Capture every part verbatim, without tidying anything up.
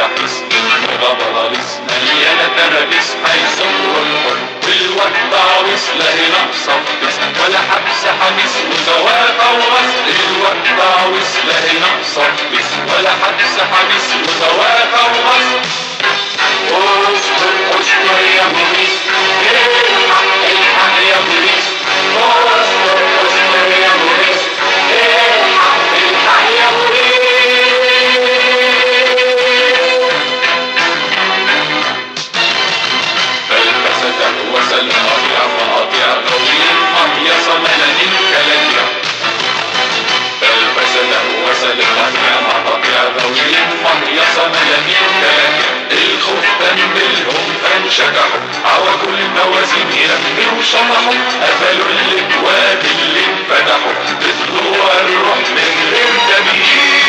ولا حس مغبراليس مليانة ترابيس هيصر الحر والوقت عويس لا هنا صفقس ولا حبس حبيس وزواقة وغصب الوقت عويس لا هنا صفقس ولا حبس حبيس وزواقة وغصب اصبر اصبر يا بوليس الحق الحق يا بوليس اصبر اصبر يا بوليس الحق الحق يا بوليس فالفسد وسل مقاطع مقاطع غويل مقياس ملل كلاجع فالفسد وسل مقاطع مقاطع غويل مقياس ملل كلاجع الخوف تنبلهم فانشجعوا عوى كل الموازين يلموا شطحوا قفلوا الابواب اللي انفتحوا بطلوع الروح من غير تمييز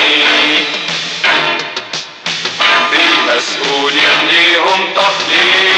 مسؤولين ليهم تقدير